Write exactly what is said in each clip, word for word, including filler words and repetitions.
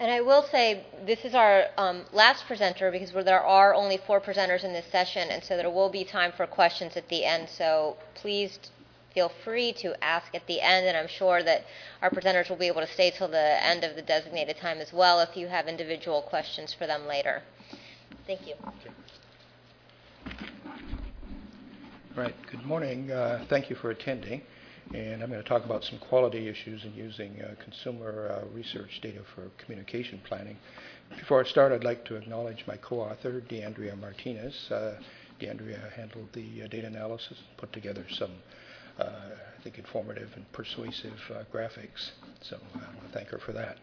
And I will say this is our um, last presenter because there are only four presenters in this session, and so there will be time for questions at the end. So please feel free to ask at the end, and I'm sure that our presenters will be able to stay till the end of the designated time as well if you have individual questions for them later. Thank you. Okay. Right. Good morning. Uh, thank you for attending. And I'm going to talk about some quality issues in using uh, consumer uh, research data for communication planning. Before I start, I'd like to acknowledge my co-author, DeAndrea Martinez. Uh, DeAndrea handled the uh, data analysis, put together some, uh, I think, informative and persuasive uh, graphics. So I want to thank her for that.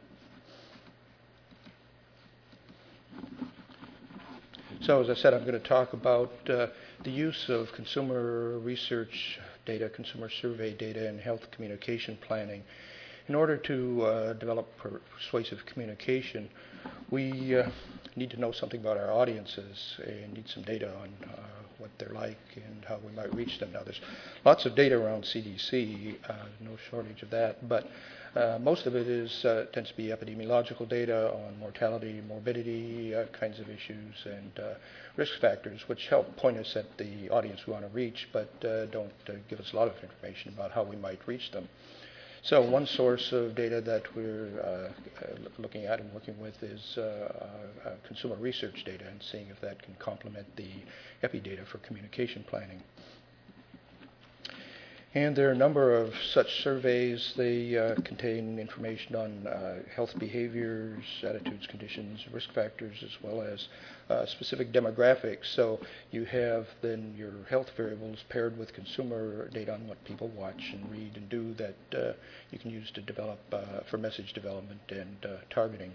So as I said, I'm going to talk about uh, the use of consumer research data, consumer survey data in health communication planning. In order to uh, develop persuasive communication, we uh, need to know something about our audiences and need some data on uh, what they're like and how we might reach them. Now, there's lots of data around C D C, uh, no shortage of that, but uh, most of it is uh, tends to be epidemiological data on mortality, morbidity, uh, kinds of issues, and uh, risk factors, which help point us at the audience we want to reach, but uh, don't uh, give us a lot of information about how we might reach them. So one source of data that we're uh, uh, looking at and working with is uh, uh, consumer research data and seeing if that can complement the epi data for communication planning. And there are a number of such surveys. They uh, contain information on uh, health behaviors, attitudes, conditions, risk factors, as well as uh, specific demographics. So you have then your health variables paired with consumer data on what people watch and read and do that uh, you can use to develop uh, for message development and uh, targeting.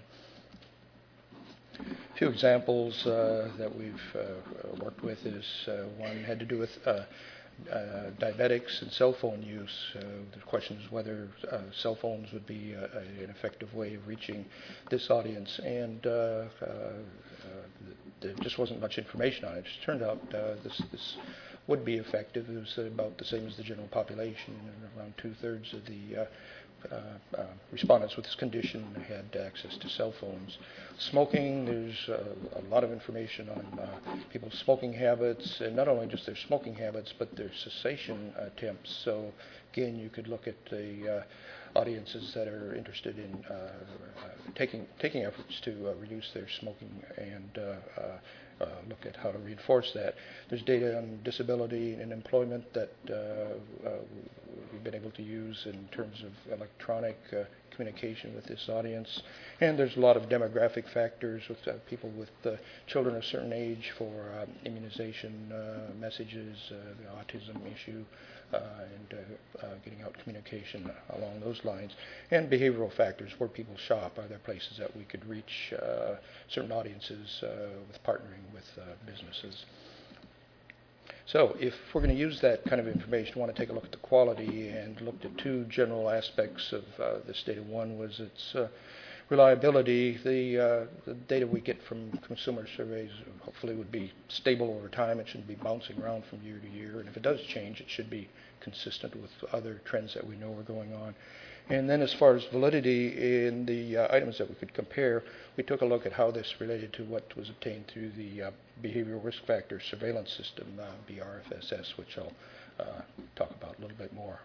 A few examples uh, that we've uh, worked with is uh, one had to do with uh, Uh, diabetics and cell phone use. Uh, the question is whether uh, cell phones would be a, a, an effective way of reaching this audience, and uh, uh, uh, there just wasn't much information on it. It turned out uh, this, this would be effective. It was about the same as the general population, and around two-thirds of the uh, Uh, uh, respondents with this condition had access to cell phones. Smoking, there's uh, a lot of information on uh, people's smoking habits, and not only just their smoking habits, but their cessation attempts. So again, you could look at the uh, audiences that are interested in uh, uh, taking taking efforts to uh, reduce their smoking and uh, uh, Uh, look at how to reinforce that. There's data on disability and employment that uh, uh, we've been able to use in terms of electronic uh, communication with this audience. And there's a lot of demographic factors with uh, people with uh, children of a certain age for uh, immunization uh, messages, uh, the autism issue, uh, and uh, uh, getting out communication along those lines. And behavioral factors, where people shop. Are there places that we could reach uh, certain audiences uh, with partnering with uh, businesses? So if we're going to use that kind of information, we want to take a look at the quality and looked at two general aspects of uh, this data. One was its uh, reliability. The, uh, the data we get from consumer surveys hopefully would be stable over time. It shouldn't be bouncing around from year to year. And if it does change, it should be consistent with other trends that we know are going on. And then as far as validity in the uh, items that we could compare, we took a look at how this related to what was obtained through the uh, Behavioral Risk Factor Surveillance System, uh, B R F S S, which I'll uh, talk about a little bit more.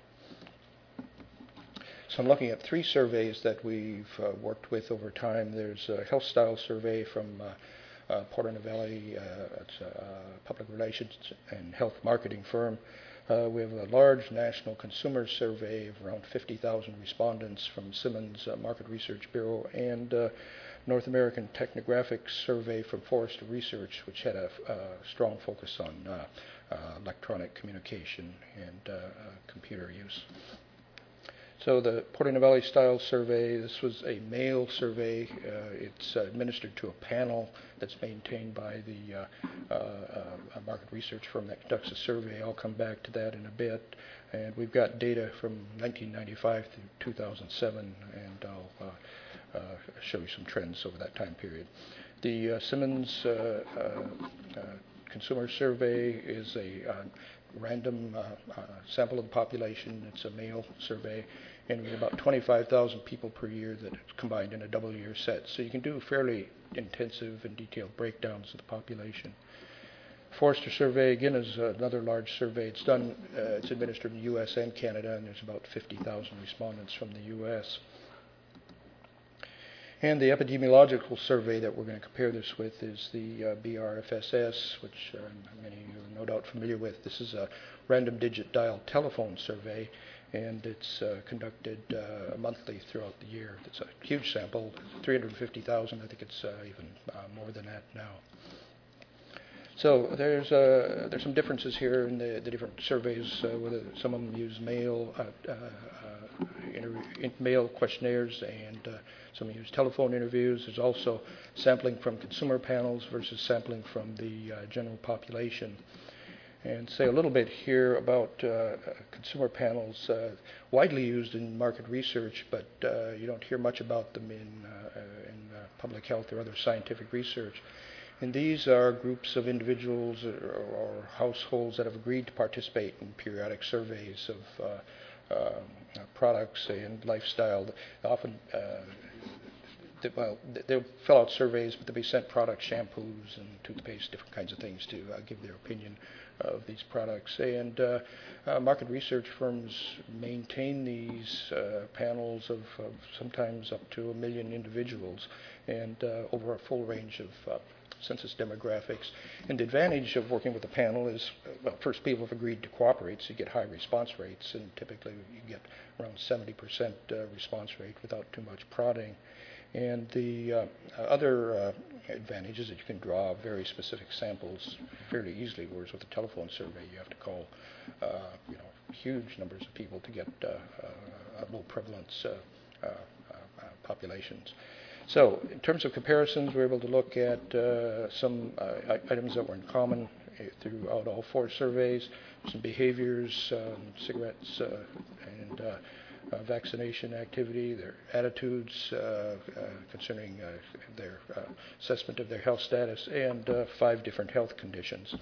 So I'm looking at three surveys that we've uh, worked with over time. There's a health style survey from uh, uh, Porter Novelli. Uh, it's a public relations and health marketing firm. Uh, we have a large national consumer survey of around fifty thousand respondents from Simmons uh, Market Research Bureau, and uh, North American Technographic Survey from Forrester Research, which had a uh, strong focus on uh, uh, electronic communication and uh, uh, computer use. So the Porter Novelli style survey, this was a mail survey. Uh, it's uh, administered to a panel that's maintained by the uh, uh, uh, market research firm that conducts the survey. I'll come back to that in a bit. And we've got data from nineteen ninety-five through two thousand seven, and I'll uh, uh, show you some trends over that time period. The uh, Simmons uh, uh, uh, consumer survey is a uh, random uh, uh, sample of the population. It's a male survey, and we have about twenty-five thousand people per year that are combined in a double year set. So you can do fairly intensive and detailed breakdowns of the population. Forrester survey, again, is another large survey. It's done, uh, it's administered in the U S and Canada, and there's about fifty thousand respondents from the U S. And the epidemiological survey that we're going to compare this with is the uh, B R F S S, which uh, many of you are no doubt familiar with. This is a random digit dial telephone survey, and it's uh, conducted uh, monthly throughout the year. It's a huge sample, three hundred fifty thousand. I think it's uh, even uh, more than that now. So there's uh, there's some differences here in the, the different surveys. Uh, whether some of them use mail uh, uh, uh, inter- mail questionnaires, and uh, some use telephone interviews. There's also sampling from consumer panels versus sampling from the uh, general population. And say a little bit here about uh, consumer panels, uh, widely used in market research, but uh, you don't hear much about them in uh, in uh, public health or other scientific research. And these are groups of individuals or, or households that have agreed to participate in periodic surveys of uh, uh, products and lifestyle. Often, uh, they, well, they'll fill out surveys, but they'll be sent products, shampoos and toothpaste, different kinds of things to uh, give their opinion of these products. And uh, uh, market research firms maintain these uh, panels of, of sometimes up to a million individuals, and uh, over a full range of uh, census demographics. And the advantage of working with a panel is, well, first, people have agreed to cooperate, so you get high response rates, and typically you get around seventy percent uh, response rate without too much prodding. And the uh, other uh, advantage is that you can draw very specific samples fairly easily, whereas with a telephone survey you have to call uh, you know, huge numbers of people to get uh, uh, low prevalence uh, uh, uh, populations. So in terms of comparisons, we're able to look at uh, some uh, items that were in common throughout all four surveys, some behaviors, um, cigarettes uh, and uh, uh, vaccination activity, their attitudes uh, uh, concerning uh, their uh, assessment of their health status, and uh, five different health conditions.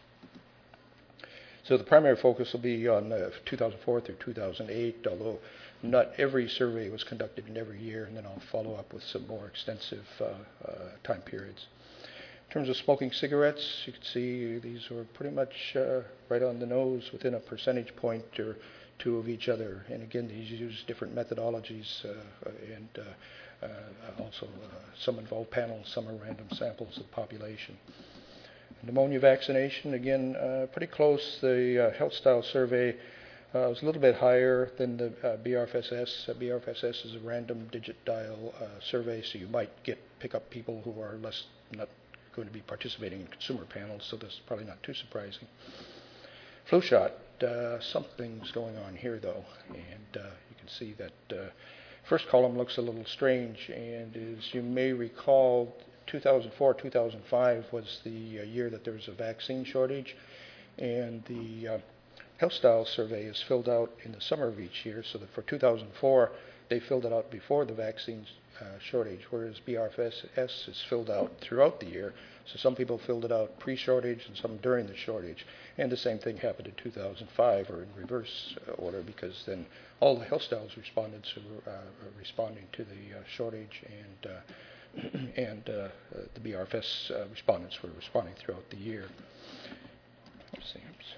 So the primary focus will be on uh, two thousand four through two thousand eight, although not every survey was conducted in every year, and then I'll follow up with some more extensive uh, uh, time periods. In terms of smoking cigarettes, you can see these were pretty much uh, right on the nose within a percentage point or two of each other. And again, these use different methodologies, uh, and uh, uh, also uh, some involve panels, some are random samples of the population. Pneumonia vaccination, again, uh, pretty close. The uh, health style survey uh, was a little bit higher than the uh, B R F S S. Uh, B R F S S is a random digit dial uh, survey, so you might get pick up people who are less not going to be participating in consumer panels, so that's probably not too surprising. Flu shot, uh, something's going on here though, and uh, you can see that uh, first column looks a little strange, and as you may recall, two thousand four, two thousand five was the uh, year that there was a vaccine shortage, and the uh, health style survey is filled out in the summer of each year, so that for two thousand four they filled it out before the vaccine uh, shortage, whereas B R F S S is filled out throughout the year. So some people filled it out pre-shortage and some during the shortage. And the same thing happened in two thousand five, or in reverse uh, order, because then all the health styles respondents were uh, responding to the uh, shortage, and uh, and uh, uh, the B R F S uh, respondents were responding throughout the year. Let's see. Oops.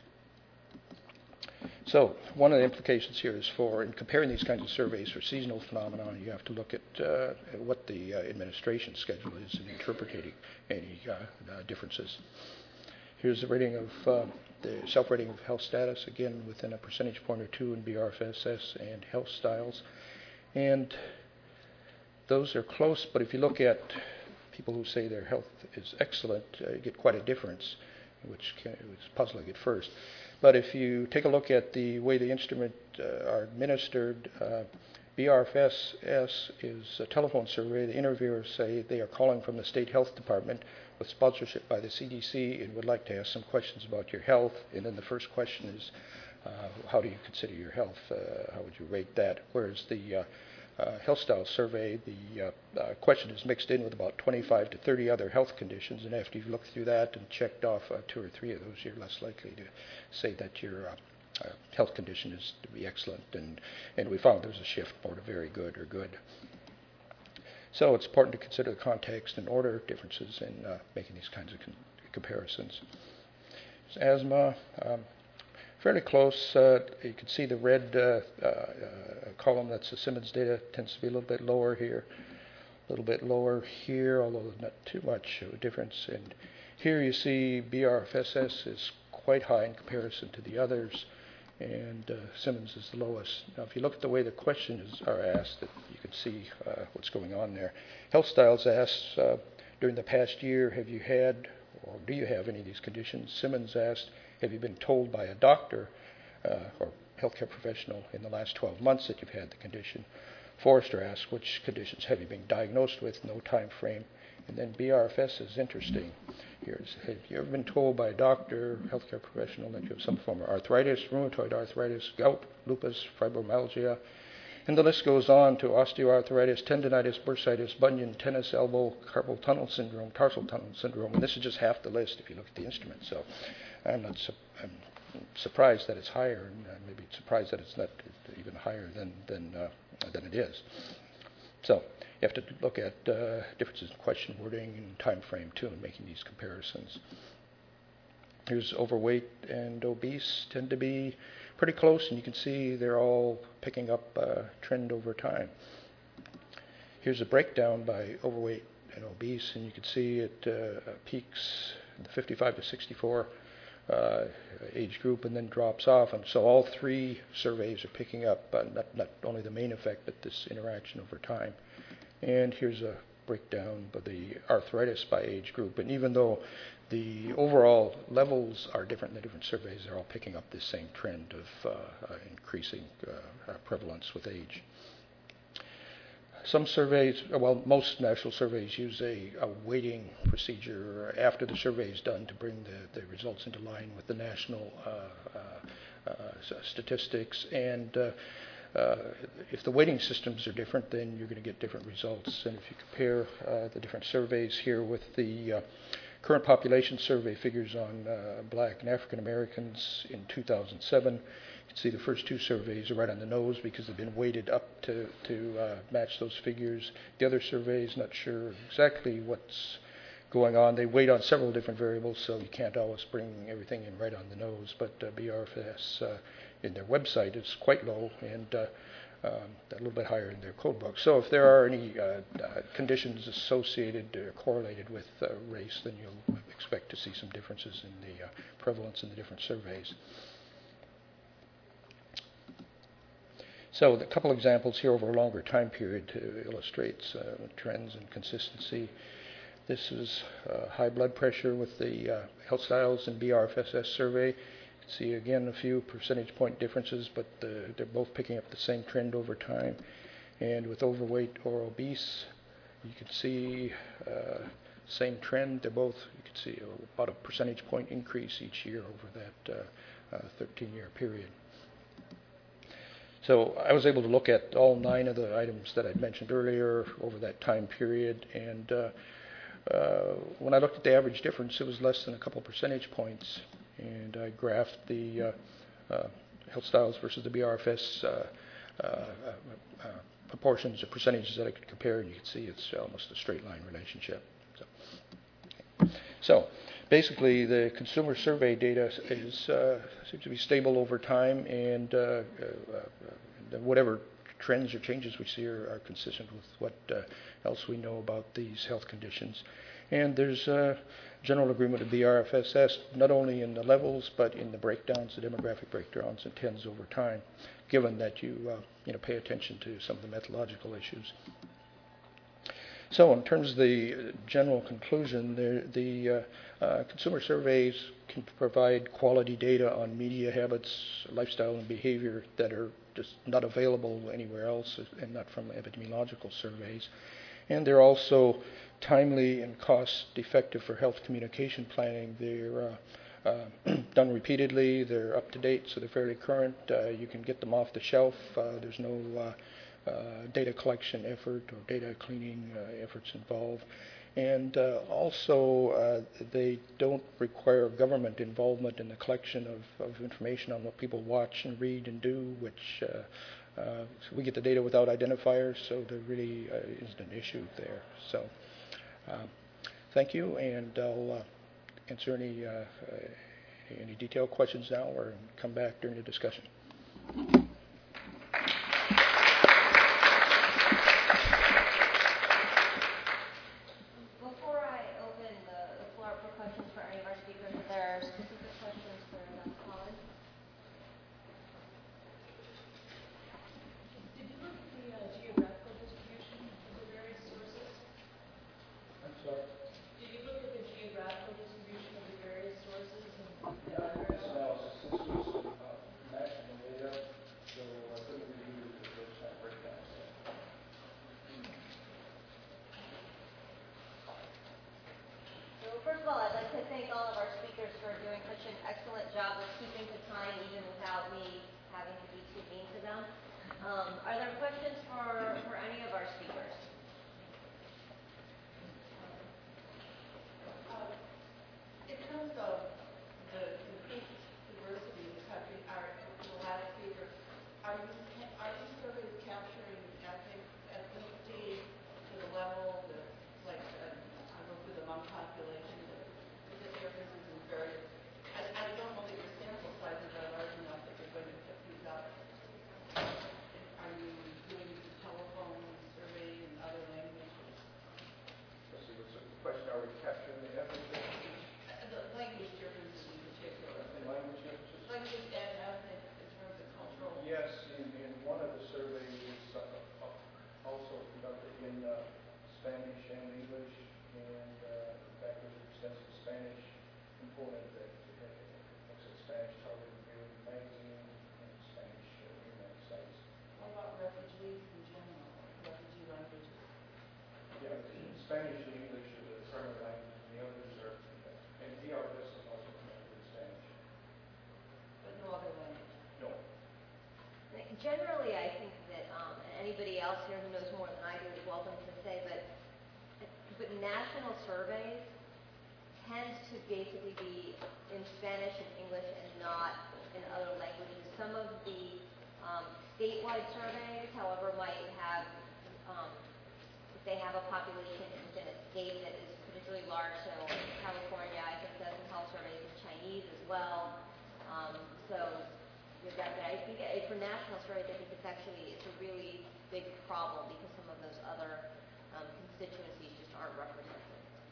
So one of the implications here is for, in comparing these kinds of surveys for seasonal phenomena, you have to look at uh, what the uh, administration schedule is in interpreting any uh, uh, differences. Here's the rating of uh, the self-rating of health status, again within a percentage point or two in B R F S S and health styles. And those are close, but if you look at people who say their health is excellent, uh, you get quite a difference, which can, was puzzling at first. But if you take a look at the way the instrument uh, are administered, uh, B R F S S is a telephone survey. The interviewers say they are calling from the state health department with sponsorship by the C D C and would like to ask some questions about your health. And then the first question is, uh, how do you consider your health? Uh, how would you rate that? Whereas the uh, uh, health style survey, the uh, uh, question is mixed in with about twenty-five to thirty other health conditions, and after you've looked through that and checked off uh, two or three of those, you're less likely to say that your uh, uh, health condition is to be excellent, and, and we found there's a shift more to very good or good. So it's important to consider the context and order differences in uh, making these kinds of con- comparisons. So asthma, um, fairly close. Uh, you can see the red uh, uh, uh, column, that's the Simmons data, tends to be a little bit lower here, a little bit lower here, although not too much of a difference. And here you see B R F S S is quite high in comparison to the others, and uh, Simmons is the lowest. Now, if you look at the way the questions are asked, that you can see uh, what's going on there. Health Styles asks, uh, during the past year, have you had or do you have any of these conditions? Simmons asked, have you been told by a doctor uh, or healthcare professional in the last twelve months that you've had the condition? Forrester asked, which conditions have you been diagnosed with? No time frame. And then B R F S is interesting. Here's, have you ever been told by a doctor, healthcare professional, that you have some form of arthritis, rheumatoid arthritis, gout, lupus, fibromyalgia? And the list goes on to osteoarthritis, tendinitis, bursitis, bunion, tennis elbow, carpal tunnel syndrome, tarsal tunnel syndrome. And this is just half the list if you look at the instrument. So I'm not su- I'm surprised that it's higher, and uh, maybe surprised that it's not even higher than than uh, than it is. So you have to look at uh, differences in question wording and time frame too in making these comparisons. Here's overweight and obese tend to be pretty close, and you can see they're all picking up uh, trend over time. Here's a breakdown by overweight and obese, and you can see it uh, peaks in the fifty-five to sixty-four uh, age group and then drops off. And so all three surveys are picking up uh, not, not only the main effect, but this interaction over time. And here's a breakdown by the arthritis by age group. And even though the overall levels are different in the different surveys, they're all picking up this same trend of uh, uh, increasing uh, uh, prevalence with age. Some surveys, well, most national surveys use a, a weighting procedure after the survey is done to bring the, the results into line with the national uh, uh, uh, statistics. And uh, uh, if the weighting systems are different, then you're going to get different results. And if you compare uh, the different surveys here with the uh, current population survey figures on uh, black and African Americans in two thousand seven, you can see the first two surveys are right on the nose because they've been weighted up to, to uh, match those figures. The other surveys, not sure exactly what's going on. They weight on several different variables, so you can't always bring everything in right on the nose. But uh, B R F S uh, in their website is quite low, and uh, um, a little bit higher in their code book. So if there are any uh, uh, conditions associated or correlated with uh, race, then you'll expect to see some differences in the uh, prevalence in the different surveys. So a couple examples here over a longer time period to illustrate uh, trends and consistency. This is uh, high blood pressure with the uh, Health Styles and B R F S S survey. You can see again a few percentage point differences, but uh, they're both picking up the same trend over time. And with overweight or obese, you can see uh, same trend. They're both, you can see about a percentage point increase each year over that uh, uh, thirteen-year period. So I was able to look at all nine of the items that I'd mentioned earlier over that time period, and uh, uh, when I looked at the average difference, it was less than a couple percentage points, and I graphed the uh, uh, Health Styles versus the B R F S uh, uh, uh, proportions or percentages that I could compare, and you can see it's almost a straight line relationship. So, so basically, the consumer survey data is uh, seems to be stable over time, and uh, uh, uh, whatever trends or changes we see are, are consistent with what uh, else we know about these health conditions. And there's uh, general agreement of B R F S S, not only in the levels, but in the breakdowns, the demographic breakdowns and trends over time, given that you, uh, you know, pay attention to some of the methodological issues. So in terms of the general conclusion, the, the uh, uh, consumer surveys can provide quality data on media habits, lifestyle, and behavior that are just not available anywhere else and not from epidemiological surveys. And they're also timely and cost-effective for health communication planning. They're uh, uh, done repeatedly, they're up to date, so they're fairly current. Uh, you can get them off the shelf. Uh, there's no uh, uh, data collection effort or data cleaning uh, efforts involved. And uh, also, uh, they don't require government involvement in the collection of, of information on what people watch and read and do, which uh, uh, so we get the data without identifiers, so there really uh, isn't an issue there. So uh, thank you, and I'll uh, answer any, uh, uh, any detailed questions now or come back during the discussion. First of all, I'd like to thank all of our speakers for doing such an excellent job of keeping to time, even without me having to be too mean to them. Um, are there questions for, for any of our speakers? Um, in terms of the increased diversity in the country, our last speaker, are you are these surveys capturing ethnic ethnicity to the level that, like, uh, I go through the Hmong population? Is it differences in various? I, I don't know that your sample sizes are large enough that you're going to pick these up. Are you doing telephone survey in other languages? Let's see, what's the question? Are we capturing the ethnic differences? The language differences in particular. The language differences? Language and ethnic in terms of cultural. Yes, in, in one of the surveys uh, also conducted in uh, Spanish and English, and uh, in fact there's an extensive Spanish component that uh, looks at Spanish targeted review magazine and Spanish uh, internet sites. How about refugees in general, refugee languages? Yeah, Spanish and English are the primary languages, and the others are, and D R S is also connected with Spanish. But no other language? No. Generally, I think that, um, and anybody else here who knows more than I do is welcome to say, but, but national surveys tend to basically be in Spanish and English and not in other languages. Some of the um, statewide surveys, however, might have, um, if they have a population within a state that is particularly large, so California, I think, does some health surveys in Chinese as well. Um, so that, but I think uh, for national surveys, I think it's actually it's a really big problem because some of those other um, constituencies just aren't represented.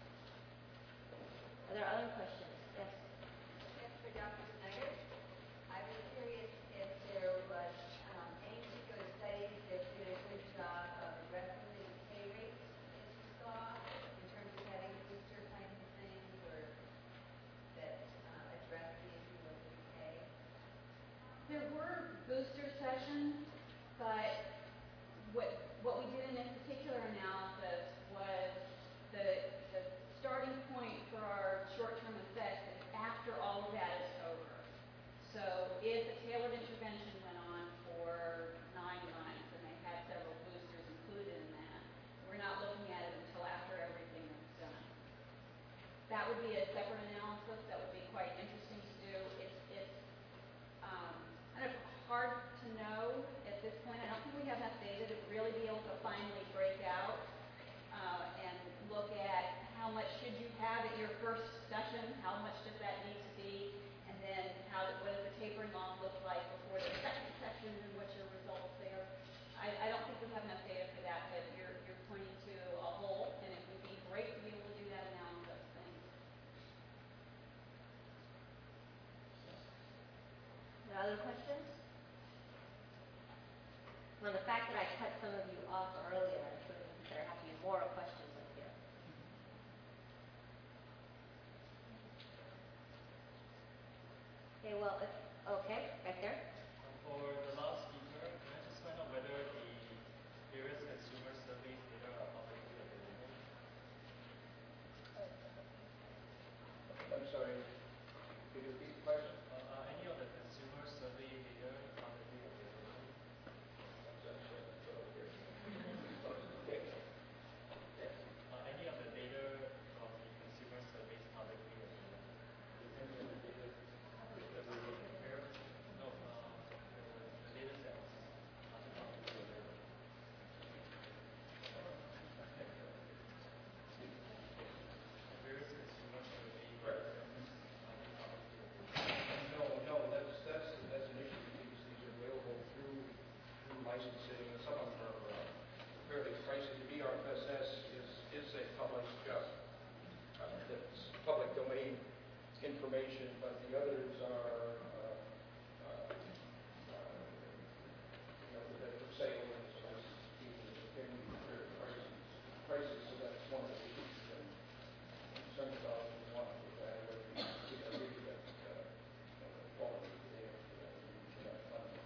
Are there other questions? Yes. Yes, for Doctor Snyder. I was curious if there was um, any particular studies that did a good job of addressing the pay rates that you saw in terms of having booster kinds of things or that uh, address the issue of the pay. There were booster sessions, but what what we did in this particular analysis was the, the starting point for our short-term effects is after all of that is over. So if a tailored intervention went on for nine months and they had several boosters included in that, we're not looking at it until after everything is done. That would be a separate analysis. That would be quite interesting to do. It's, it's um, kind of hard to know at this point. I don't think we have enough data to really be able to finally break out uh, and look at how much should you have at your first session, how much does that need to be, and then how what does the tapering off look like before the second session, and what's your results there. I, I don't think we have enough data for that, but you're, you're pointing to a whole, and it would be great to be able to do that analysis. Thanks. Other questions? Well, the fact that I cut some of you off earlier, I'm sure there have to be more questions up here. Okay, well, if, okay, back there. For the last speaker, can I just find out whether the various consumer surveys data are publicly available? I'm sorry, could you repeat the question? Uh, are any of the consumer survey data publicly available? I'm sorry, so here. licensing, and some of them are uh, fairly pricey. The B R F S S is, is a public, uh, uh, that's public domain information, but the others are uh, uh, uh, you know, that are for sale, and so it's people that can be very prices, prices, so that's one of the issues that I'm concerned about. We want to evaluate, you know, really that uh, quality there for that funding.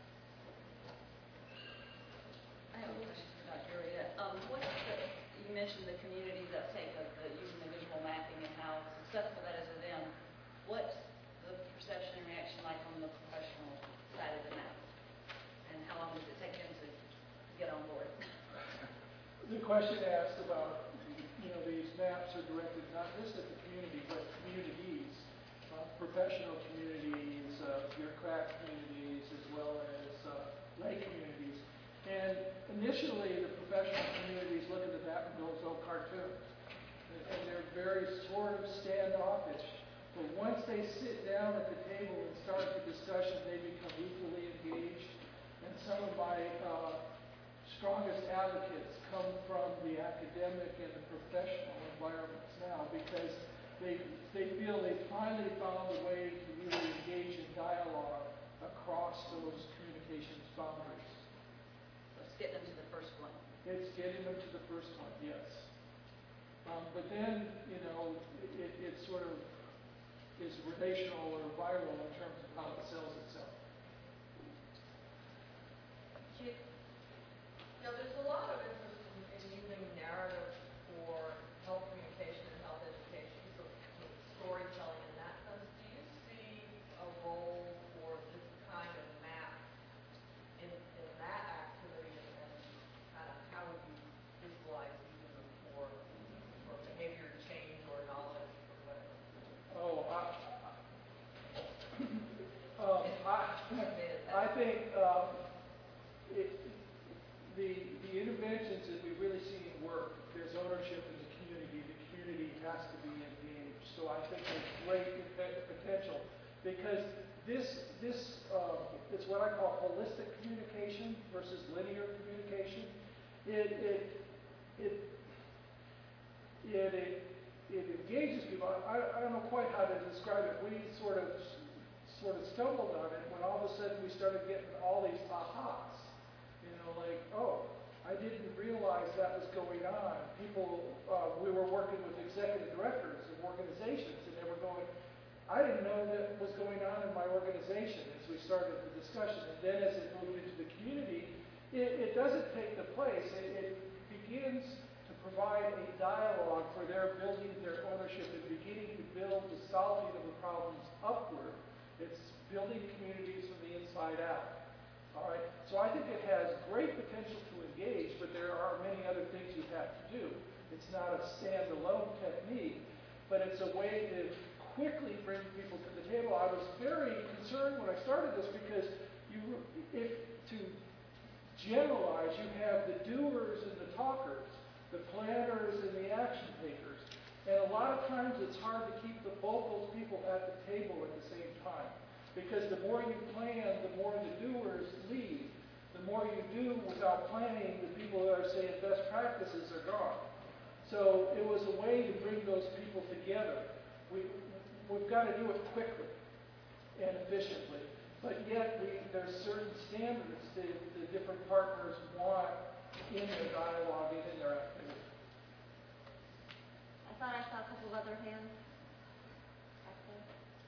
I have a question for Doctor Uriah. Um, what's the, you mentioned the community's uptake of the, using the visual mapping and how successful that is with them. What's the perception and reaction like on the professional side of the map? And how long does it take them to get on board? The question asked about, you know, these maps are directed not just at the community, but communities, uh, professional communities, uh, bureaucrat communities, as well as uh, lay communities. And initially, the professional communities look at the map and go, oh, cartoons. And, and they're very sort of standoffish. But once they sit down at the table and start the discussion, they become equally engaged. And some of my uh, strongest advocates come from the academic and the professional environments now, because they, they feel they finally found a way to really engage in dialogue across those communications boundaries. Let's get them to the first one. It's getting them to the first one, yes. Um, but then, you know, it, it sort of is relational or viral in terms of how it sells itself. You know, there's a lot of interest in, in using narrative for health communication and health education, so so storytelling in that sense. Do you see a role for this kind of map in, in that activity, and, and kind of how would you visualize using them for, for behavior change or knowledge or whatever? Oh, I, um, I, I think um, it, the, the interventions that we really see work, there's ownership in the community. The community has to be engaged. So I think there's great potential, because this, this uh, is what I call holistic communication versus linear communication. It, it, it, it, it It engages people. I, I don't know quite how to describe it. We sort of sort of stumbled on it when all of a sudden we started getting all these ahas. You know, like, oh, I didn't realize that was going on. People, uh, we were working with executive directors of organizations, and they were going, I didn't know that was going on in my organization as we started the discussion. And then as it moved into the community, it, it doesn't take the place. It, it begins to provide a dialogue for their building their ownership and beginning to build the solving of the problems upward. It's building communities from the inside out. All right. So I think it has great potential to engage, but there are many other things you have to do. It's not a standalone technique, but it's a way to quickly bring people to the table. I was very concerned when I started this, because you, if to generalize, you have the doers and the talkers, the planners and the action takers. And a lot of times it's hard to keep the both those people at the table at the same time. Because the more you plan, the more the doers leave. The more you do without planning, the people that are saying best practices are gone. So it was a way to bring those people together. We, we've got to do it quickly and efficiently. But yet we, there's certain standards that the different partners want in their dialogue and in their activity. I thought I saw a couple of other hands back there.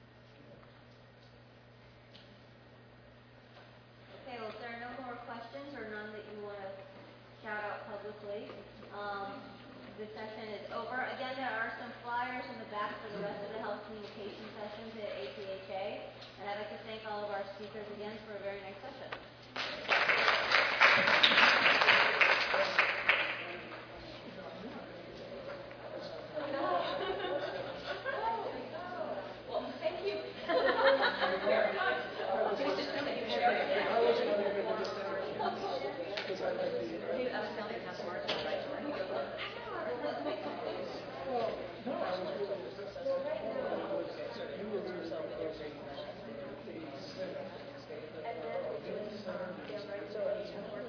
Okay, well, if there are no more questions or none that you want to shout out publicly, um, this session is over. Again, there are some flyers in the back for the rest of the health communication sessions at A P H A, and I'd like to thank all of our speakers again for a very nice session. And then,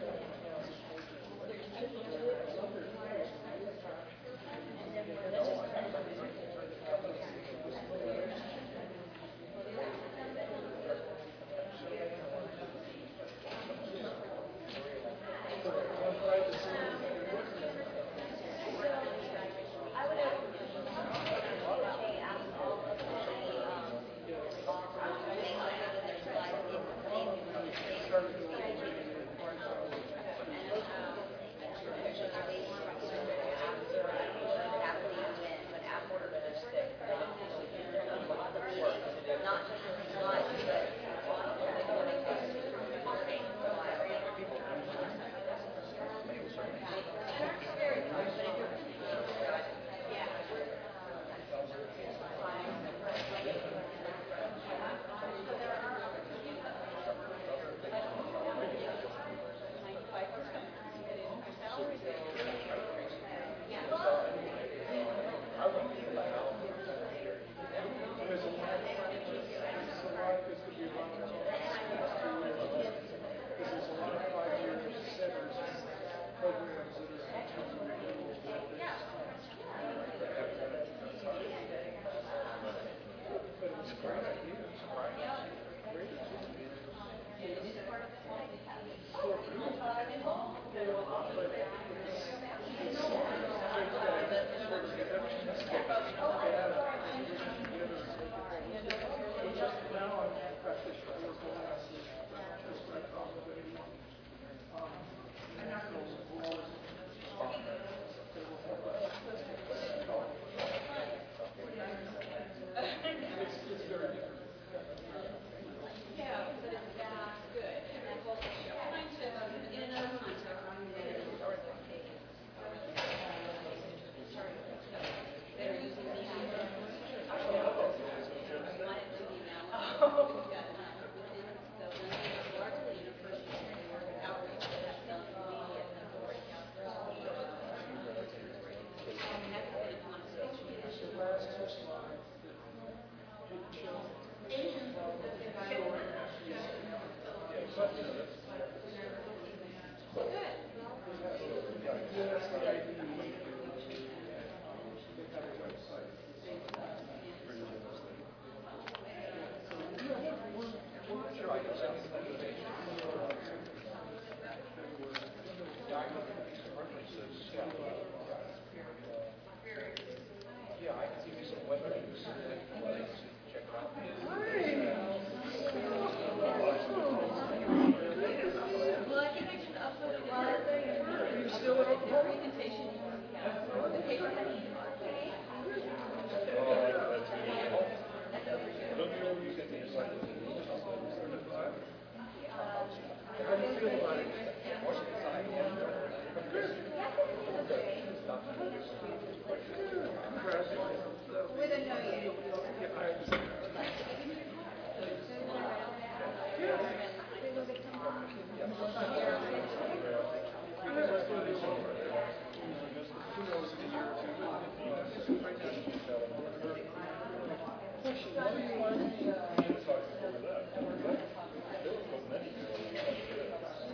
Good. Yes, I D.